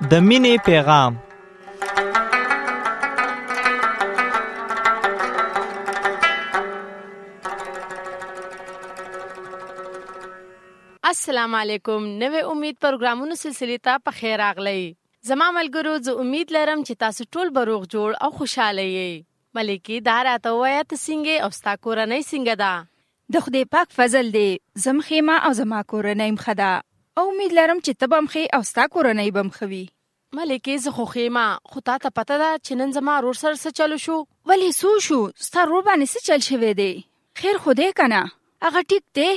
د مینې پیغام. السلام علیکم. نوې امید پروګرامونو سلسلې ته په خیر راغلی. زما ملګرو، زه امید لرم چې تاسو ټول به روغ جوړ او خوشاله یې. ملکی دا راته ووایه ته څنګه او ستا کورنۍ څنګه ده؟ د خدای پاک فضل دی. زم خیمه او زما کورنۍ مخه ده او امید لرم چې ته به مخې او ستا کورنۍ به مخه وي. ملکی زه خو خیمه، خو تا ته پته ده چې نن زما ورور سره څه چلو شو؟ ولې څه شو؟ ستا ورور باندې څه چل شوی دی؟ خیر خو دی که نه؟ هغه ټیک دی؟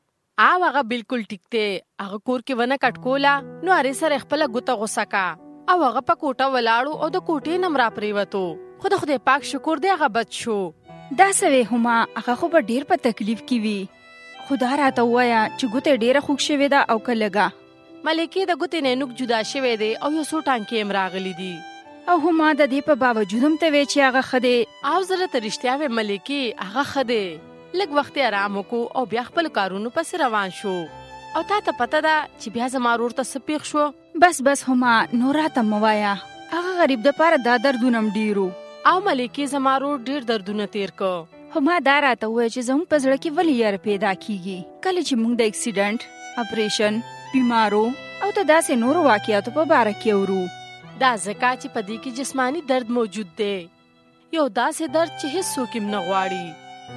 او هغه بالکل ټیک دی. هغه کور کې ونه کټ کوله نو هرې سره خپله ګوته غوسه کا او هغه په کوټه ولاړو او د کوټې نه را پرېوتو. خو د خدای پاک شکر دی هغه بد شو. دا څه وی هما، هغه خو به ډېر په تکلیف کې وي. خو دا راته ووایه چې ګوته ډېره خوږ شوې ده او که لږه؟ ملکې د ګوتې نه نوک جدا شوی دی او یو څو ټانکې هم راغلي دي. او هما د دې په باوجود هم ته وی چې هغه ښه دی. او زه درته رښتیا وایم ملکې، هغه ښه دی. لږ وخت آرام وکړو او بیا خپل کارونو پسې روان شو. او تا ته پته ده چې بیا زما ورور ته څه پیښ شو؟ بس هما نور راته مه وایه. هغه غریب دپاره دا دردونه هم ډېرو. او ملکې زما ورور ډېر دردونه تیر که. هما دا راته ووایه چې زموږ په زړه کې ولې یاره پیدا کیږي کله چې موږ د اکسیډنټ، اپریشن، بیمارو او د داسې نورو واقعاتو په باره کې اورو. دا ځکه چې په دې کې جسمانی درد موجود دی، یو داسې درد چې هیڅ څوک یې نه غواړي.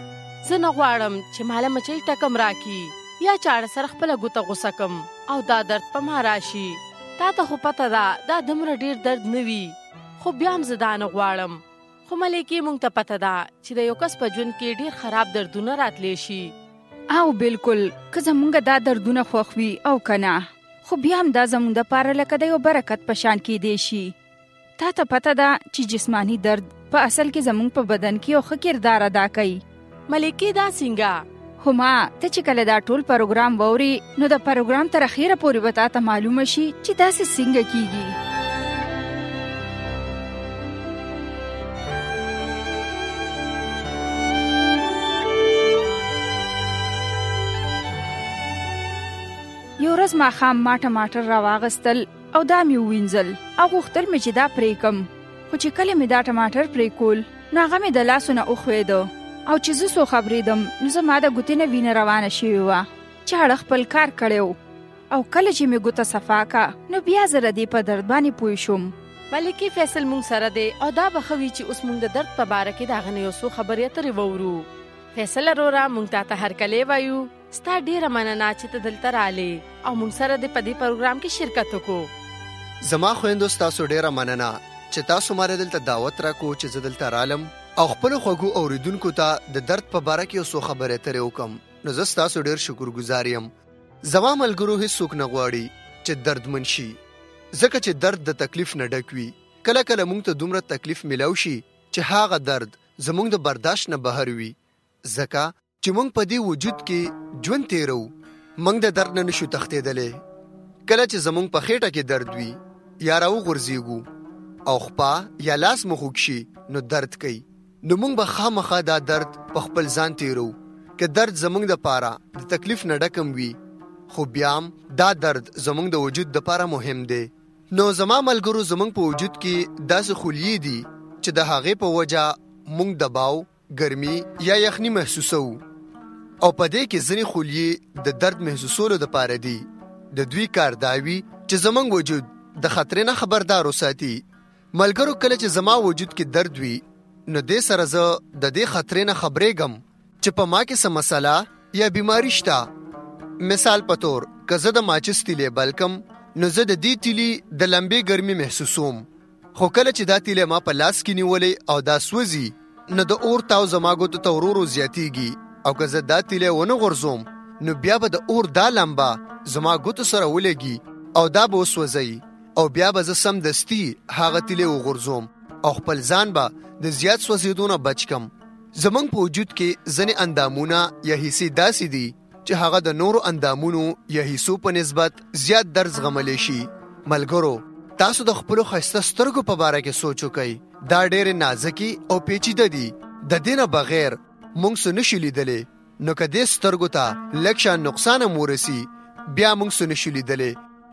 زه نه غواړم چې ماله مچۍ ټکم راکي یا چاړه سره خپله ګوته غوسه کم او دا درد په ما راشي. تا ته خو پته ده دا دومره ډېر درد نه وي، خو بیا هم زه دا نه غواړم. خو ملکې موږ ته پته ده چې د یو کس په ژوند کې ډېر خراب دردونه راتلی شي. او بالکل که زمونږ دا دردونه خوښ وي او که نه، خو بیا هم دا زمونږ دپاره لکه د یو برکت په شان کیدی شي. تا ته پته ده چې جسمانی درد په اصل کې زمونږ په بدن کې یو ښه کردار ادا کوي. ملکې دا څنګه؟ هما ته چې کله دا ټول پروګرام ووري نو د پروګرام تر اخیره پورې به تا ته معلومه شي چې داسې څنګه کیږي. یو ورځ ماښام ما ټماټر راواغستل او دا مې ووینځل او غوښتل مې چې دا پرې کم. خو چې کله مې دا ټماټر پرې کول نو هغه مې د لاسو نه وښویده او چې زه څو خبرېدم نو زما د ګوتې نه وینه روانه شوې وه. چاړه خپل کار کړی و او کله چې مې ګوته صفا کا نو بیا زه د دې په درد باندې پوه شوم. ملکې فیصل موږ سره دی او دا به ښه وي چې اوس موږ د درد په باره کې د هغه نه یو څو خبرې اترې وورو. فیصل وروره، موږ تا ته هرکلی وایو. ستا ډېره مننه چې ته دلته رالې او موږ سره دې په دې پروګرام کې شرکت وکړو. زما خویندو ستاسو ډېره مننه چې تاسو ماره دلته دعوت راکړو چې زه دلته رالم او خپل خوږو اوریدونکو ته د درد په باره کې یو څو خبرې اترې وکم. نو زه ستاسو ډېر شکرګزار یم. زما ملګرو هیڅوک نه غواړي چې دردمن شي، ځکه چې درد د تکلیف نه ډک وي. کله کله موږ ته دومره تکلیف ملو شي چې هغه درد زموږ د برداشت نه بهر وي، ځکه چې موږ په دې وجود کې ژوند تیرو. موږ د درد نه نشو تښتېدلی. کله چې زموږ په خېټه کې درد وي یا راوغورځېږو او خپا یا لاس مو خوږ شي نو درد کوي، نو موږ به خامخا دا درد په خپل ځان تیرو. که درد زموږ د پاره د تکلیف نه ډکم وي، خو بیا هم دا درد زموږ د وجود د پاره مهم دی. نو زما ملګرو، زموږ په وجود کې داسې خلیې دي چې د هغې په وجه موږ دباو، ګرمي یا یخني محسوسو. او په دې کې ځینې خلیې د درد محسوسولو د پاره دي. د دوی کار دا وي چې زموږ وجود د خطرې نه خبردار وساتي. ملګرو، کله چې زما وجود کې درد وي نو دې سره زه د دې خطرې نه خبرېږم چې په ما کې څه مسله یا بیماری شته. مثال په تور، که زه د ماچس تیلې بلکم نو زه د دې تیلې د لمبې ګرمي محسوسوم. خو کله چې دا تیلې ما په لاس کې نیولې او دا سوځي نو د اور تاو زما ګوتو ته ورو ورو زیاتېږي. او که زه دا تیلې ونه غورځوم نو بیا به د اور دا لمبه زما ګوتو سره ولګي او دا به وسوځي او بیا به زه سمدستي هغه تیلې وغورځوم او خپل ځان به د زیات سوځېدو نه بچ کم. زمونږ په وجود کې ځینې اندامونه یا حصې داسې دي چې هغه د نورو اندامونو یا حصو په نسبت زیات درد زغملی شي. ملګرو، تاسو د خپلو ښایسته سترګو په باره کې سوچ وکئ. دا ډېرې نازکې او پیچیده دي. د دې نه بغیر موږ څه نشو لیدلی. نو که دې سترګو ته لږ شان نقصان هم ورسي بیا موږ څه نشو لیدلی.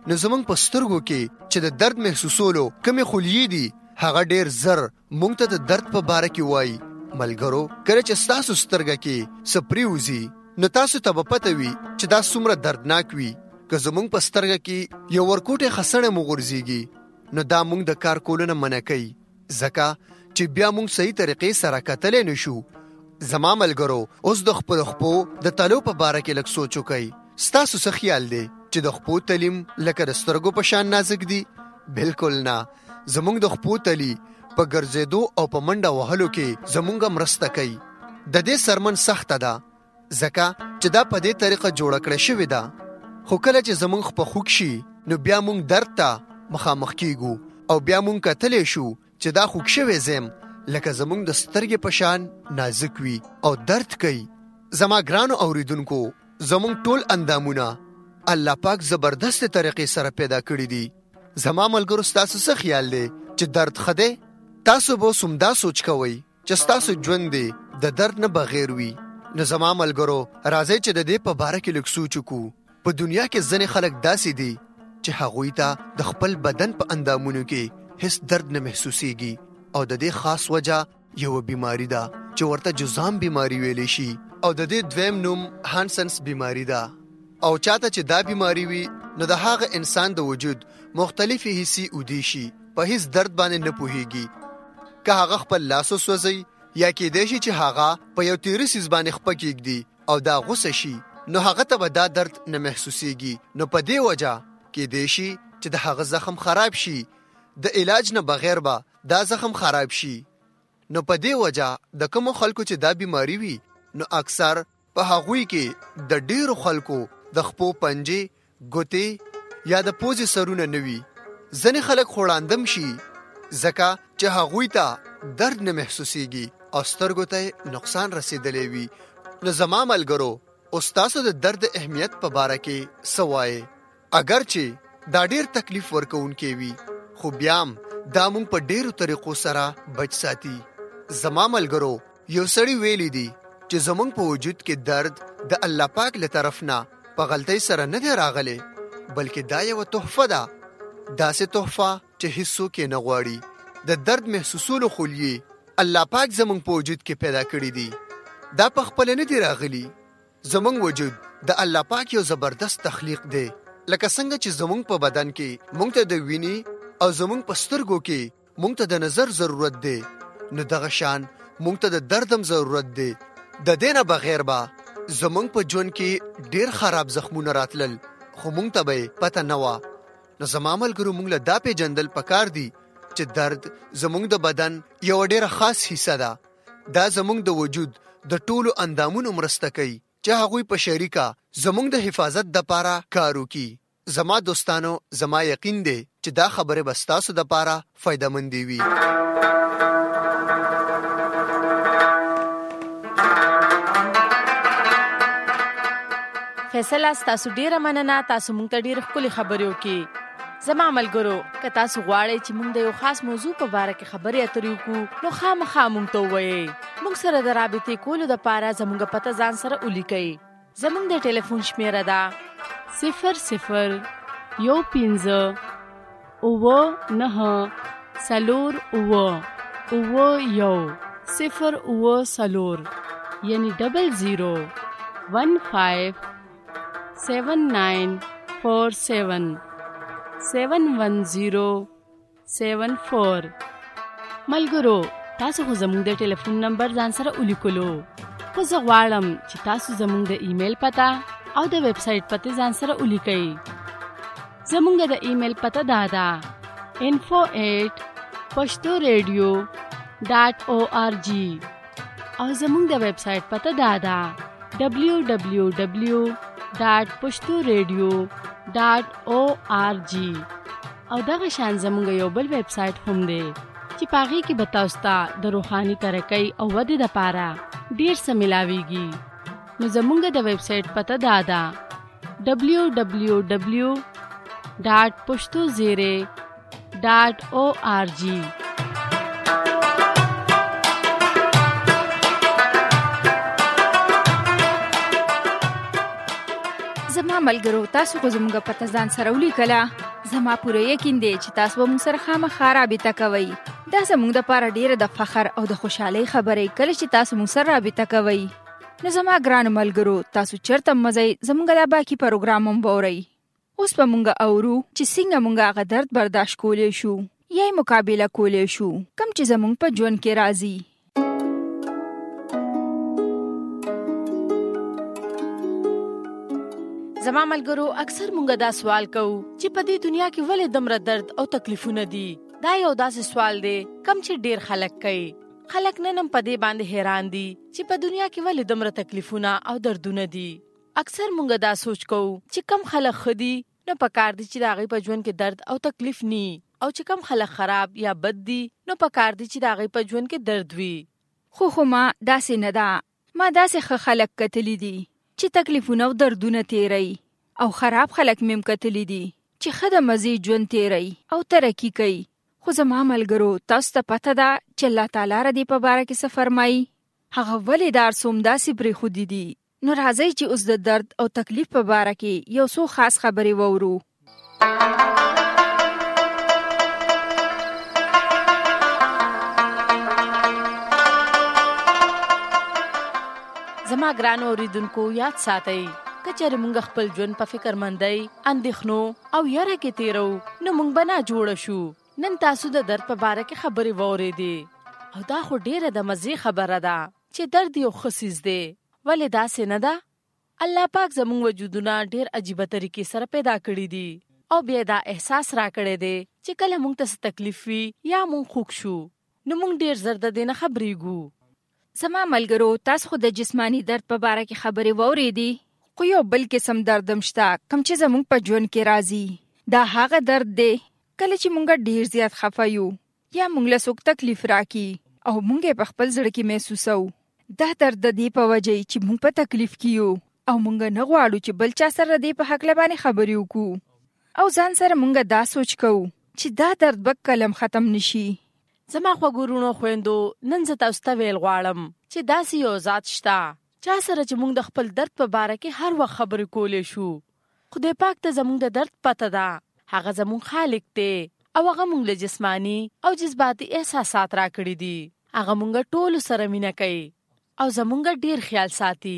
نو زمونږ په سترګو کې چې د درد محسوسولو کمې خلیې دي هغه ډیر زر مونږ ته د درد په باره کې وایي. ملګرو کله چې ستاسو سترګه کې سپری وزي نو تاسو ته به پته وي چې دا څومره دردناک وي. که زمونږ په سترګه کې یو ورکوټه خسنه مو غورځيږي نو دا مونږ د کار کولو نه منع کوي ځکه چې بیا مونږ صحیح طریقې سره کتلې نشو. زما ملګرو اوس د خپل خپو د تلو په باره کې لږ سوچ وکئ. ستاسو څه خیال دی چې د خپو تلیم لکه د سترګو په شان نازک دي؟ بالکل نه. زمونږ د خپو تلی په ګرځېدو او په منډه وهلو کې زمونږ مرسته کوي. د دې سرمن سخته ده ځکه چې دا په دې طریقه جوړه کړې شوې ده. خو کله چې زمونږ په خوږ شي نو بیا مونږ درد ته مخامخ کیږو او بیا مونږ کتلې شو چې دا خوږ شوی زم لکه زمونږ د سترګې په شان نازک وي او درد کوي. زما ګرانو اوریدونکو زمونږ ټول اندامونه الله پاک زبردست طریقې سره پیدا کړی دي. زما ملګرو ستاسو څه خیال دی چې درد خده؟ تاسو به سمدا سوچ کوئ چې ستاسو ژوند دی د درد نه بغیر وي. نو زما ملګرو راځئ چې د دې په باره کې لږ سوچ وکړو. په دنیا کې ځینې خلک داسې دي چې هغوی ته د خپل بدن په اندامونو کې هیڅ درد نه محسوسيږي او د دې خاص وجه یو بیماری ده چې ورته جذام بیماری ویل شي او د دې دویم نوم هانسنس بیماری ده. او چاته چې دا بیماری وي نو د هغه انسان د وجود مختلفي حصي ودی شي په هیڅ درد باندې نه پوهیږي. که هغه خپل لاس وسوځي یا کې دی چې هغه په یو تیر سیس باندې خپه کېږي او دا غوسه شي نو هغه ته به دا درد نه محسوسيږي. نو په دې وجه کې دی شي چې د هغه زخم خراب شي د علاج نه بغیر به دا زخم خراب شي. نو په دې وجه د کوم خلکو چې دا بیماری وي نو اکثر په هغوی کې د ډیرو خلکو د خپو پنجې ګوتې یا د پوزې سرونه نوي. ځنې خلک خوړاندم شي ځکه چې هغوی ته درد نه محسوسيږي او سترګو ته نقصان رسیدلی وي. نو زما ملګرو اوس تاسو د درد اهمیت په باره کې څه وایې؟ اگر چې دا ډیر تکلیف ورکوونکی وي خو بیا هم دا مونږ په ډیرو طریقو سره بچ ساتي. زما ملګرو یو سړی ویلی دی چې زمونږ په وجود کې درد د الله پاک له طرف نه په غلطۍ سره نه دی راغلی بلکې دا یو تحفه ده. داسې تحفه چې هیڅوک یې نه غواړي. د درد محسوسولو خلیې الله پاک زمونږ په وجود کې پیدا کړی دي. دا په خپل نه دی راغلی. زمونږ وجود د الله پاک یو زبردست تخلیق دی. لکه څنګه چې زمونږ په بدن کې مونږ ته د وینې او زمونږ په سترګو کې مونږ ته د نظر ضرورت دی نو دغه شان مونږ ته د دردم ضرورت دی. د دې نه بغیر به زمونږ په ژوند کې ډیر خراب زخمونه راتلل خو مونږ ته به پته نه وه. نو زما ملګرو مونږ له دا پیژندل پکار دي چې درد زمونږ د بدن یو ډیره خاص حصہ ده. دا زمونږ د وجود د ټولو اندامونو مرسته کوي چې هغوی په شریکه زمونږ د حفاظت د پاره کار وکړي. زما دوستانو زما یقین دی چې دا خبره به ستاسو د پاره فایده‌مند وي. فیصله ستاسو ډیره مننه. تاسو مونږ ته ډیره ښکلې خبرې وکړې. زما ملګرو که تاسو غواړئ چې مونږ د یو خاص موضوع په باره کې خبرې اترې وکړو نو خامخا مونږ ته ووایئ. مونږ سره د رابطې کولو دپاره زموږ پته ځان سره ولیکئ. زموږ د ټلیفون شمیره ده 00 15 9 سلور اوه 0 یعنی 00 15 7947 71074. ملګرو تاسو خو زموږ د ټلیفون نمبر ځان سره ولیکلو خو زه غواړم چې تاسو زموږ د ایمیل پته او د ویب سایټ پته ځان سره ولیکئ. زموږ د ایمیل پته دا ده info@pashtoradio.org او زموږ د ویب سایټ پته دا ده www.pashtoradio.org او دغه شان زموږ یو بل ویب سایټ هم دی چې پاغي کې به تاسو ته د روحاني ترقۍ او ودې لپاره ډیر څه ملاويږي. نو زموږ د ویب سایټ پته دا ده www.pashtozere.org. زما ملګرو تاسو کو زموږ پته ځان سره ولیکله زما پوره یقین دی چې تاسو به موږ سره خامخا رابطه کوئ. دا زموږ دپاره ډیره د فخر او د خوشحالۍ خبرې کله چې تاسو موږ سره رابطه کوئ. نو زما ګرانو ملګرو، تاسو چېرته مزئ زموږ دا باقي پروګرام هم واورئ. اوس به موږ اورو چې څنګه موږ هغه درد برداشت کولی شو یا یې مقابله کولی شو کوم چې زموږ په ژوند کې راځي. زما ملګرو، اکثر مونږ دا سوال کوو چې په دې دنیا کې ولې دومره درد او تکلیفونه دي. دا یو داسې سوال دی کم چې ډیر خلک کوي. خلک نن هم په دې باندې حیران دي چې په دنیا کې ولې دومره تکلیفونه او دردونه دي. اکثر مونږ دا سوچ کوو چې کم خلک ښه دي نو پکار دي چې د هغوی په ژوند کې درد او تکلیف ني، او چې کم خلک خراب یا بد دي نو پکار دي چې د هغوی په ژوند کې درد وي. خو ما داسې نه ده. ما داسې ښه خلک کتلی دي چې تکلیفونه او دردونه تیری، او خراب خلک میم کتلی دي چې ښه د مزې ژوند تیری او ترقي کوي. خو زما ملګرو، تاسو ته پته ده چې الله تعالی را دې په باره کې څه فرمایي؟ هغه ولې دا هر څه همداسې پرېښودي دي. نو راځئ چې اوس د درد او تکلیف په باره کې یو څو خاص خبرې واورو. زما ګرانو اوریدونکو، یاد ساتئ که چېرې موږ خپل ژوند په فکرمندۍ، اندېښنو او یره کې تیرو نو موږ به ناجوړه شو. نن تاسو د درد په باره کې خبرې واورېدې، او دا خو ډېره د مزې خبره ده چې درد یو ښه څیز دی. ولې داسې نه ده؟ الله پاک زموږ وجودونه ډېر عجیبه طریقې سره پیدا کړي دي، او بیا دا احساس راکړی دی چې کله موږ ته څه تکلیف وي یا موږ خوږ شو نو موږ ډېر زر د دې نه خبرېږو. زما ملګرو، تاسو خو د جسمانی درد په باره کې خبرې واورېدې، خو یو بل قسم درد هم شته کوم چې زموږ په ژوند کې راځي. دا هغه درد دی کله چې موږ ډېر زیات خفه یو یا موږ له څوک تکلیف راکړي او موږ یې په خپل زړه کې محسوسو. دا درد د دې په وجه چې موږ په تکلیف کې یو او موږ نه غواړو چې بل چا سره دې په هکله باندې خبرې وکړو، او ځان سره موږ دا سوچ کوو چې دا درد به کله ختم نشي. زما خوږو وروڼو خویندو، نن زه تاسو ته ویل غواړم چې داسې یو ذات شته چا سره چې موږ د خپل درد په باره کې هر وخت خبرې کولی شو. خدای پاک ته زموږ د درد پته ده. هغه زموږ خالق دی او هغه موږ له جسمانی او جذباتي احساسات راکړي دي. هغه موږ ټولو سره مینه کوي او زموږ ډیر خیال ساتي.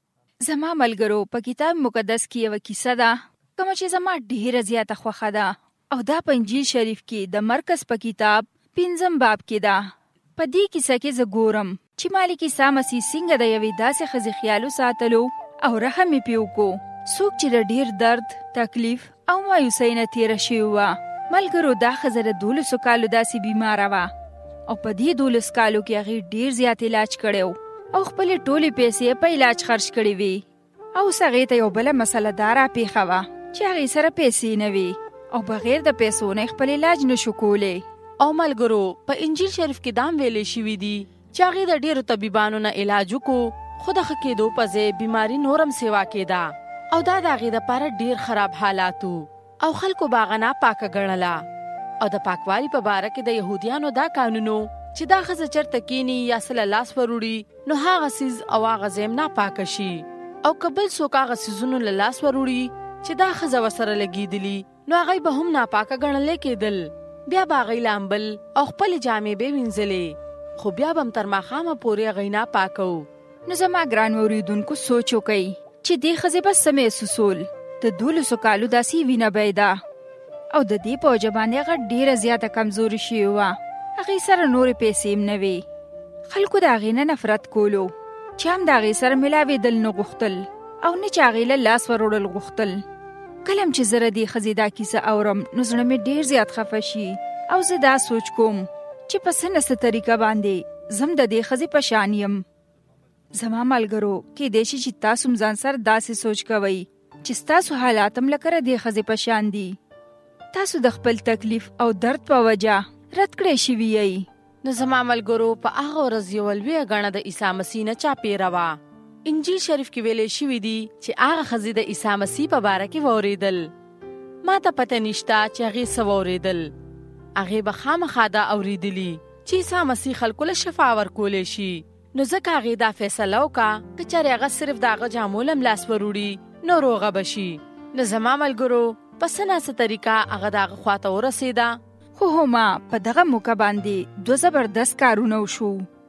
زما ملګرو، په کتاب مقدس کې یو کیسه ده کوم چې زما ډیره زیاته خوښه ده، او دا په انجیل شریف کې د مرکز په کتاب 5 باب کې ده. په دې کیسه کې زه ګورم چې مالک عیسی مسیح څنګه د یوې داسې ښځې خیالو ساتلو او رحم یې پې وکړو څوک چې د ډیر درد، تکلیف او مایوسۍ نه تېره شوې وه. ملګرو، دا ښځه د 12 کالو داسې بیماره وه، او په دې 12 کالو کې هغې ډیر زیات علاج کړی او خپلې ټولې پیسې په علاج خرج کړې وې. او اوس هغې ته یو بله مسله دا راپېښه وه چې هغې سره پیسې نه وې او بغیر د پیسو نه خپل علاج نشو کولی. او ملګرو، په انجیل شریف کې دام ویلې شوي دي چې هغې د ډېرو طبیبانو نه علاج وکړو، خو د ښه کېدو په ځای بیماري نورم سیوا کېده، او دا د هغې دپاره ډېر خراب حالات وو او خلکو به هغه ناپاکه ګڼله. او د پاکوالي په باره کې د یهودیانو دا قانونو چې دا ښځه چېرته کښېني یا څه له لاس وروړي نو هغه څیز او هغه ځای ناپاکه شي، او که بل څوک هغه څیزونو له لاس وروړي چې دا ښځه ورسره لګېدلي نو هغوی به هم ناپاکه ګڼلی کېدل. بیا به هغوی لامبل او خپلې جامې به یې وینځلې، خو بیا به هم تر ماښامه پورې هغوی ناپاکه وو. نو زما ګران اورېدونکو، سوچ وکئ چې دې ښځې به څه محسوسول. د 12 کالو داسې وینه به یې ده، او د دې په وجه باندې هغه ډېره زیاته کمزورې شوې وه. هغې سره نورې پیسې هم نه وې. خلکو د هغې نه نفرت کولو چې هم د هغې سره ملاوېدل نه غوښتل او نه چې هغې له لاس وروړل غوښتل. کله چې زه د دې ښځې دا کیسه اورم نو زړه مې ډېر زیات خفه شي، او زه دا سوچ کوم چې په څه نه څه طریقه باندې زم د دې ښځې په شان یم. زما ملګرو، کیدای شي چې تاسو هم ځان سره داسې سوچ کوئ چې ستاسو حالات هم لکه د دې ښځې په شان دي. تاسو د خپل تکلیف او درد په وجه رد کړی شوي یئ. نو زما ملګرو، په هغه ورځ یوه لویه ګڼه د عیسی مسیح نه چاپېره وه. انجیل شریف کې ویلې شوي دي چې هغه ښځې د عیسی مسیح په باره کې واورېدل. ما ته پته نشته چې هغې څه واورېدل. هغې به خامخا دا اورېدلي چې عیسی مسیح خلکو له شفا ورکولی شي. نو ځکه هغې دا فیصله وکړه که چېرې هغه صرف د هغه جامو له ملاس وروړي نو روغه به شي. نو زما ملګرو، په څه ناسه طریقه هغه د هغه خواته ورسېده. خو هما په دغه موقع باندې 2 زبردست کارونه وشو.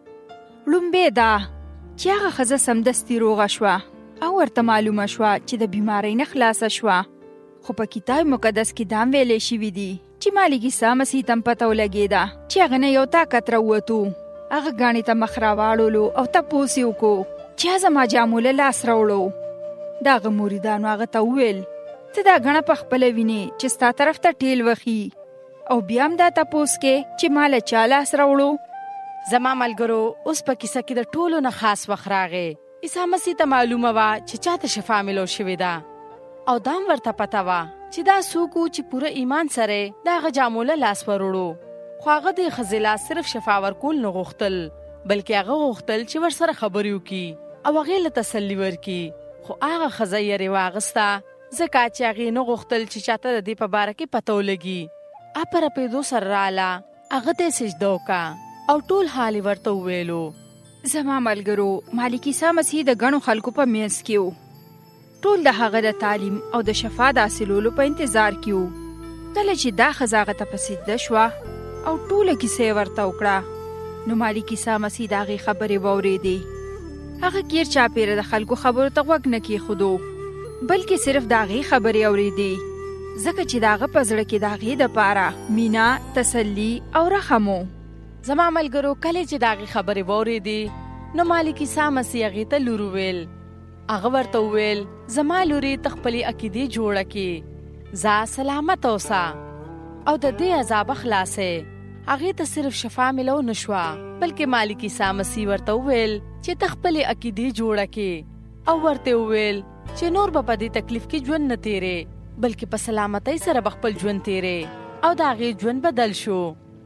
لومبه دا چې هغه ښځه سمدستي روغه شوه او ورته معلومه شوه چې د بیمارۍ نه خلاصه شوه. خو په کتاب مقدس کې دا ویلې شوي دي چې مالک عیسی مسیح ته پته ولګېده چې هغه نه یو طاقت راووتو. هغه ګاڼې ته مخ راواړولو او تپوس یې وکړو چې زما جامو له لاس راوړو. د هغه مریدانو هغه ته وویل ته دا ګڼه په خپله وینې چې ستا طرف ته ټیل وخي او بیا هم دا تپوس کې چې ما له چا لاس راوړو. زما ملګرو اوس په کیسه کې د ټولو نه خاص وخت راغی. عیسی مسیح ته معلومه وه چې چاته شفا ملو شوې ده او دام ورته پته وه چې دا څوک و چې پوره ایمان سره د هغه جامو له لاس وروړو. خو هغه د ښځې لا صرف شفا ورکول نه غوښتل بلکې هغه غوښتل چې ورسره خبرې وکړي او هغې له تسلي ورکړي. خو هغه ښځه یې واغسته ځکه چې هغې نه غوښتل چې چاته د دې په باره کې پته ولګي. په رپېدو سره راله هغه ته یې سجده وکړه او ټول حال یې ورته وویلو. زما ملګرو مالک عیسی مسیح د ګڼو خلکو په منځ کې و. ټول د هغه د تعلیم او د شفا د حاصلولو په انتظار کې و. کله چې دا ښځه هغه ته په سجده شوه او ټوله کیسه یې ورته وکړه نو مالک عیسی مسیح د هغې خبرې واورېدې. هغه کیر چاپېره د خلکو خبرو ته غوږ نه کېښودو بلکې صرف د هغې خبرې اورېدې ځکه چې د هغه په زړه کې د هغې دپاره مینه، تسلي او رحم و. زما ملګرو کله چې د هغې خبرې واورېدې نو مالک عیسی مسیح هغې ته لور وویل. هغه ورته وویل زما لورې ته خپلې عقیدې جوړه کړې، ځه سلامت اوسه او د دې عذابه خلاصې. هغې ته صرف شفا ملو نه شوه بلکې مالک عیسی مسیح ورته وویل چې ته خپلې عقیدې جوړه کړې او ورته وویل چې نور به په دې تکلیف کې ژوند نه تیرې بلکې په سلامتۍ سره به خپل ژوند تیرې او د هغې ژوند بدل شو.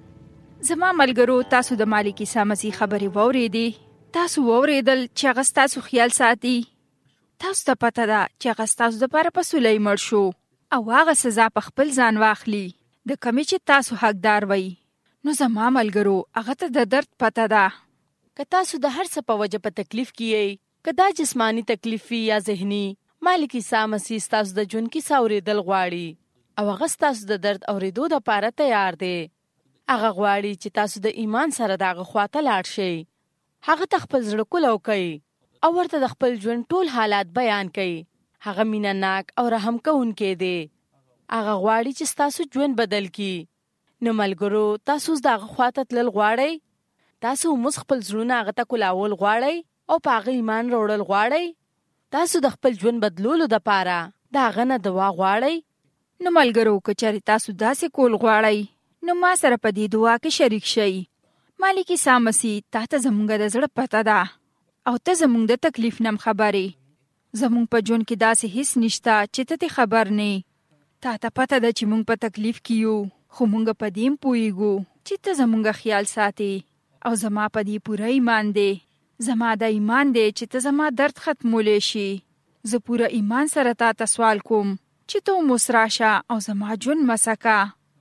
زما ملګرو تاسو د مالک عیسی مسیح خبرې واورېدې. تاسو واورېدل چې هغه ستاسو خیال ساتي. تاسو ته پته ده چې هغه ستاسو دپاره په صلح مړ شو او هغه سزا په خپل ځان واخلي د کمې چې تاسو حقدار وئ. نو زما ملګرو هغه ته د درد پته ده. که تاسو د هر څه په وجه په تکلیف کې یئ، که دا جسمانی تکلیف وي یا ذهني، مالک عیسی مسیح ستاسو د ژوند کیسه اورېدل غواړي او هغه ستاسو د درد اورېدو دپاره تیار دی. هغه غواړي چې تاسو د ایمان سره د هغه خواته لاړ شئ، هغه ته خپل زړه کولاو کوئ او ورته د خپل ژوند ټول حالات بیان کوئ. هغه مینه ناک او رحم کوونکی دی. هغه غواړي چې ستاسو ژوند بدل کړي. نو ملګرو تاسو د هغه خواته تلل غواړئ؟ تاسو هم خپل زړونه هغه ته کولاول غواړئ او په هغه ایمان راوړل غواړئ؟ تاسو د خپل ژوند بدلولو دپاره د هغه نه دعا غواړئ؟ نو ملګرو که چېرې تاسو داسې کول غواړئ نو ما سره په دې دعا کې شریک شئ. مالک عیسی مسیح تا ته زموږ د زړه پته ده او ته زموږ د تکلیف نه خبرې. زموږ په ژوند کې داسې هیڅ نشته چې ته خبر نه. تا ته پته ده چې موږ په تکلیف کې یو خو موږ په دې پوهېږو چې ته زموږ خیال ساتې او زما په دې پوره ایمان دی. زما د ایمان دی چې ته زما درد ختمولی شي. زه پوره ایمان سره تا ته سوال کوم چې ته هم اوس راشه او زما ژوند مسکه.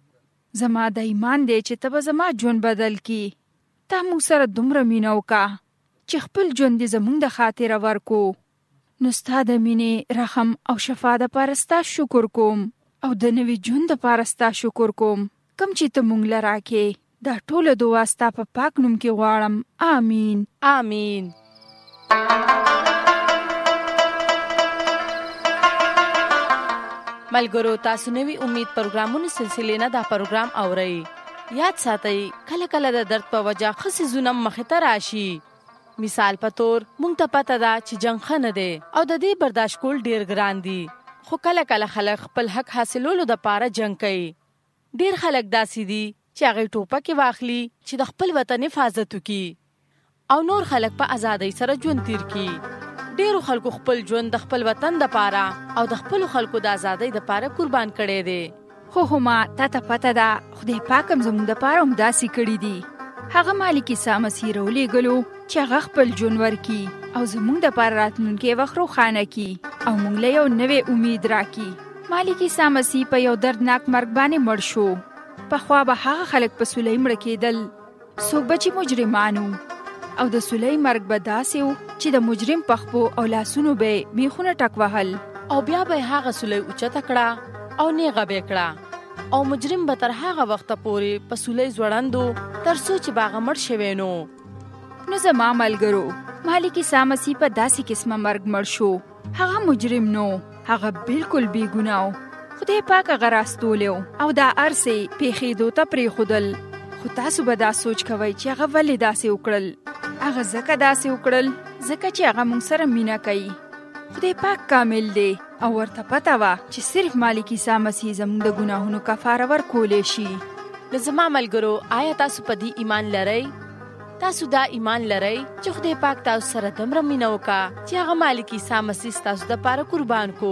زما د ایمان دی چې ته به زما ژوند بدل کی. تا موږ سره دومره مینه وکړه چې خپل ژوند دې زموږ د خاطره ورکو. نو ستا د مینې، رحم او شفا دپاره ستا شکر کوم او د نوي ژوند دپاره ستا شکر کوم کوم چې ته موږ له راکې. دا ټوله دعا ستا په پاک نوم کې غواړم. آمین آمین. ملګرو تاسو نوي امید پروګرامونو سلسلې نه دا پروګرام اورئ. یاد ساتئ کله کله د درد په وجه ښه څیزونه مخې ته راشي. مثال په تور موږ ته پته ده چې جنګ ښه نه دی او د دې برداشت کول ډیر ګران دي. خو کله کله خلک خپل حق حاصلولو دپاره جنګ کوي. ډیر خلک داسې دي چې هغې ټوپکې واخلي چې د خپل وطن حفاظت وکړي او نور خلک په ازادۍ سره ژوند تیر کړي. ډیرو خلکو خپل ژوند د خپل وطن دپاره او د خپلو خلکو د ازادۍ دپاره قربان کړی دی. خو هما تا ته پته ده خدای پاک هم زموږ دپاره همداسې کړي دي. هغه مالک عیسی مسیح راولېږلو چې هغه خپل ژوند ورکړي او زموږ دپاره راتلونکی وخت روښانه کړي او موږ له یو نوی امید راکړي. مالک عیسی مسیح په یو دردناک مرګ باندې مړ شو. پخوا به هغه خلک په صلح مړه کېدل څوک به چې مجرمانو او د صلح مرګ به داسې و چې د مجرم په خپو او لاسونو به میخونه ټک وهل او بیا به هغه صلح اوچته کړه او نیغه بکړه او مجرم به تر هغه وخته پورې په سولې ځوړندو تر څو چې باغه مړ شوی نو زما ملګرو مالک عیسی مسیح په داسې قسمه مرګ مړ شو. هغه مجرم نو، هغه بالکل بې ګناه. خدای پاک هغه راستولیو او دا ارسې پیښېدو ته پرېښودل. خو تاسو به دا سوچ کوئ چې هغه ولې داسې وکړل. هغه ځکه داسې وکړل ځکه چې هغه موږ سره مینه کوي. خدای پاک کامل دی او ورته پته وه چې صرف مالک عیسی مسیح زموږ د ګناهونو کفاره ورکولی شي. نو زما ملګرو، آیا تاسو په دې ایمان لرئ؟ تاسو دا ایمان لرئ چې خدای پاک تاسو سره دومره مینه وکړه چې هغه مالک عیسی مسیح تاسو دپاره قربان کو؟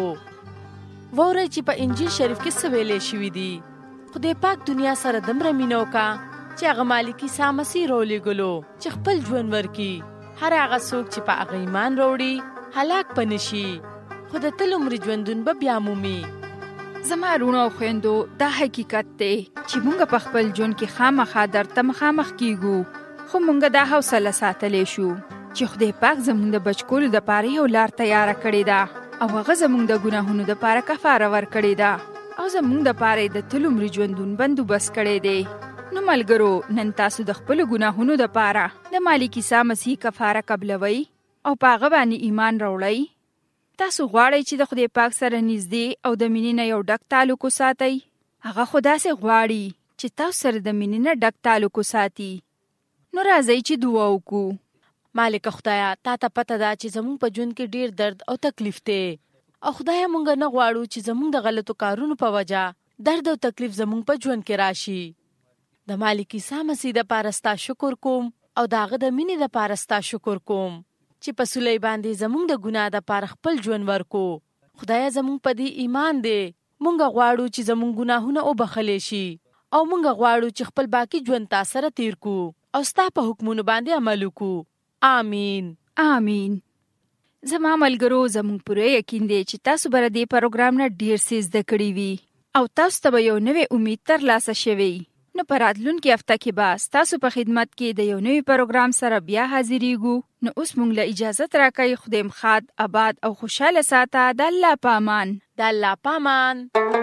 وورئ چې په انجیل شریف کې څه ویلې شوي دي. خدای پاک دنیا سره دومره مینه وکړه چې هغه مالک عیسی مسیح راولېږلو چې خپل ژوند ورکړي. هر هغه څوک چې په هغه ایمان راوړي هلاک به نه شي، خو د تل عمر ژوندون به بیا مومي. زما وروڼو او خویندو، دا حقیقت دی چې موږ په خپل ژوند کې خامخا درد ته مخامخ کیږو، خو موږ دا حوصله ساتلی شو چې خدای پاک زموږ د بچ کولو دپاره یو لار تیاره کړې ده او هغه زموږ د ګناهونو دپاره کفاره ورکړې ده او زموږ دپاره یې د تل عمر ژوندون بندوبست کړی دی. نو ملګرو، نن تاسو د خپلو ګناهونو دپاره د مالک عیسی مسیح کفاره قبلوئ او په هغه باندې ایمان راوړئ. تاسو غواړئ چې د خدای پاک سره نږدې او د مینې نه یو ډک تعلق وساتئ. هغه خو داسې غواړي چې تاسو سره د مینې نه ډک تعلق وساتي. نو راځئ چې دعا وکړو. مالک خدایا، تا ته پته ده چې زموږ په ژوند کې ډیر درد او تکلیف دی، او خدایا موږ نه غواړو چې زموږ د غلطو کارونو په وجه درد او تکلیف زموږ په ژوند کې راشي. د مالک عیسی مسیح دپاره ستا شکر کوم او د هغه د مینې دپاره ستا شکر کوم چې په صلیب باندې زموږ د ګناه دپاره خپل ژوند ورکو. خدایا زموږ په دې ایمان دی، موږ غواړو چې زموږ ګناهونه وبخلی شي او موږ غواړو چې خپل باقي ژوند تا سره تیر کو او ستا په حکمونو باندې عمل وکړو. آمین. آمین. زما ملګرو، زموږ پوره یقین دی چې تاسو به د دې پروګرام نه ډیر څه زده کړي وي او تاسو ته به یو نوی امید ترلاسه شوی. نو په راتلونکي هفته کې به تاسو په خدمت کې د یو نوي پروګرام سره بیا حاضرېږو. نو اوس موږ له اجازت راکوي. خدای مخاد آباد او خوشاله ساته. د الله په امان. د الله په امان.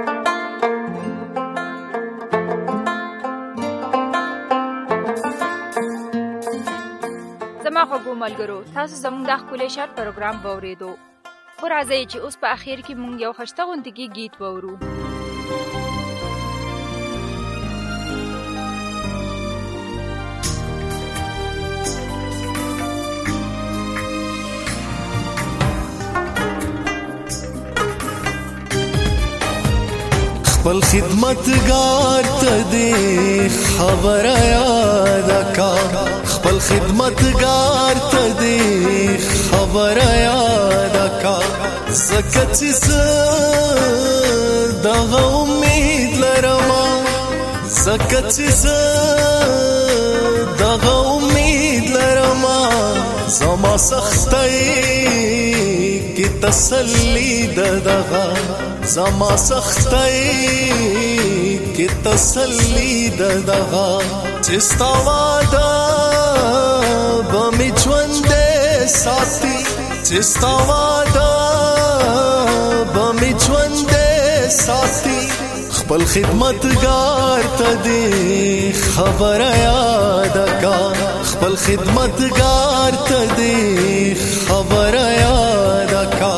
زما خوږو ملګرو، تاسو زموږ د ښکلي شعر پروګرام واورېدو. خو راځئ چې اوس په اخر کې موږ یو ښایسته غوندې گیت واورو. خپل خدمتگار ته دې خبره یاد کا، خپل خدمتگار ته دې خبره یاد کا. زکه چې زه دغه امید لرم، زکه چې زه دغه امید لرم، زما سختۍ کې تسلی دغه، زما سختۍ کې تسلی دغه، چې ستا واده به مې ژوندی ساتي، چې ستا واده به مې ژوندی ساتي. خپل خدمتگار ته دې خبره یاد کا، خپل خدمتگار ته دې خبره یاد کا.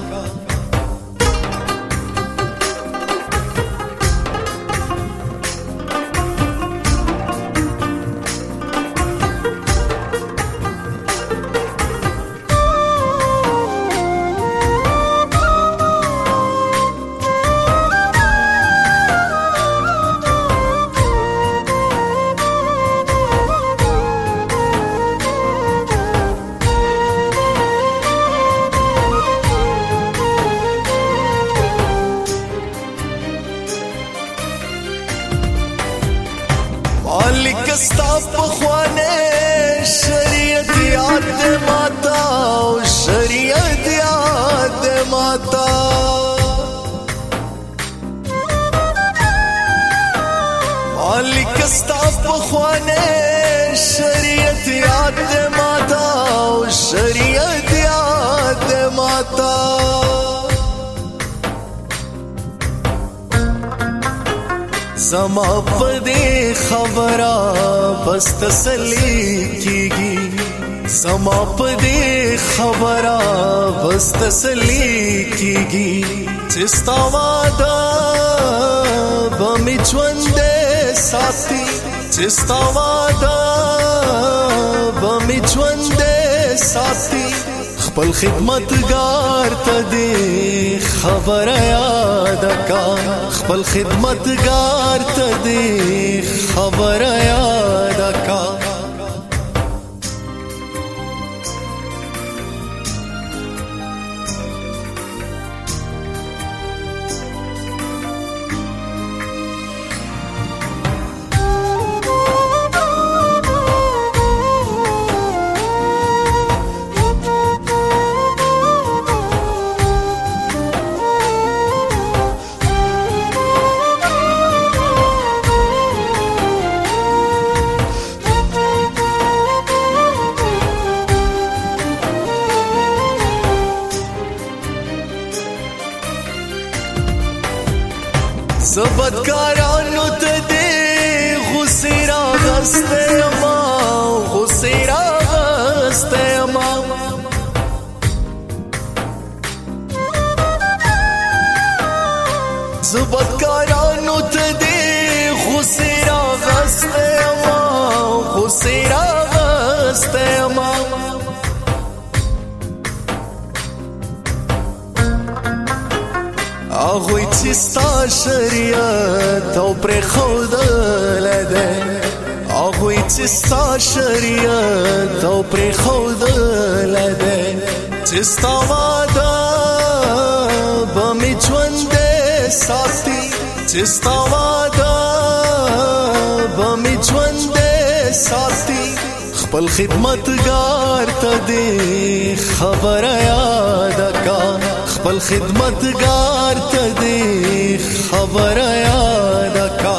مالک ستا پخوانه شریعت یاد ماتا او شریعت یاد ماتا، مالک ستا پخوانه شریعت یاد ماتا او شریعت یاد ماتا. زما پدې خبره بس تسلی کیږي زما پدې خبره بس تسلی کیږي چې ستا واده به مې ژوند ساتي چې ستا واده به مې ژوند ساتي خپل خدمتګار ته دې خبره یاد کا خپل خدمتګار ته دې خبره یاد کا زبدکارانو ته دې غصې راغستی ما غصې راغستی ما زبدکارانو ته دې غصې راغستی ما غصې راغستی ما هغوی چې ستا شریعت او پرېښودلی دی هغوی چې ستا شریعت او پرېښودلی دی چې ستا واده به مې ژوندی ساتي چې ستا واده به مې ژوندی ساتي خپل خدمتګار ته دې خبره یاد کا خپل خدمتګار ته دې خبره یاد کا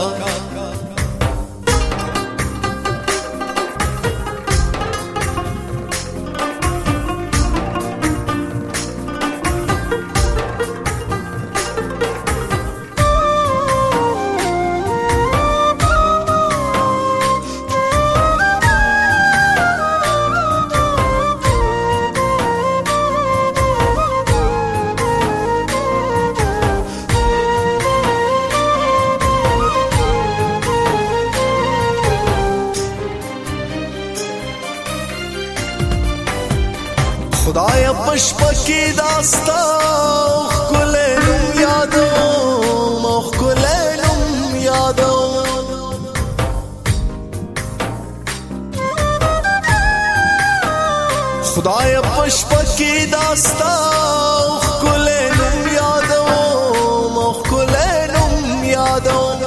خدای پشپکی داستا ښکلی نوم یادوم ښکلی نوم یادوم خدای پشپکی داستا ښکلی نوم یادوم ښکلی نوم یادوم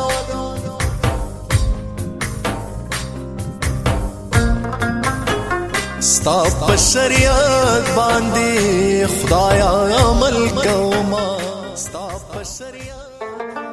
ستا په شریعت باندې خدایا عمل کوما ستا په شریعت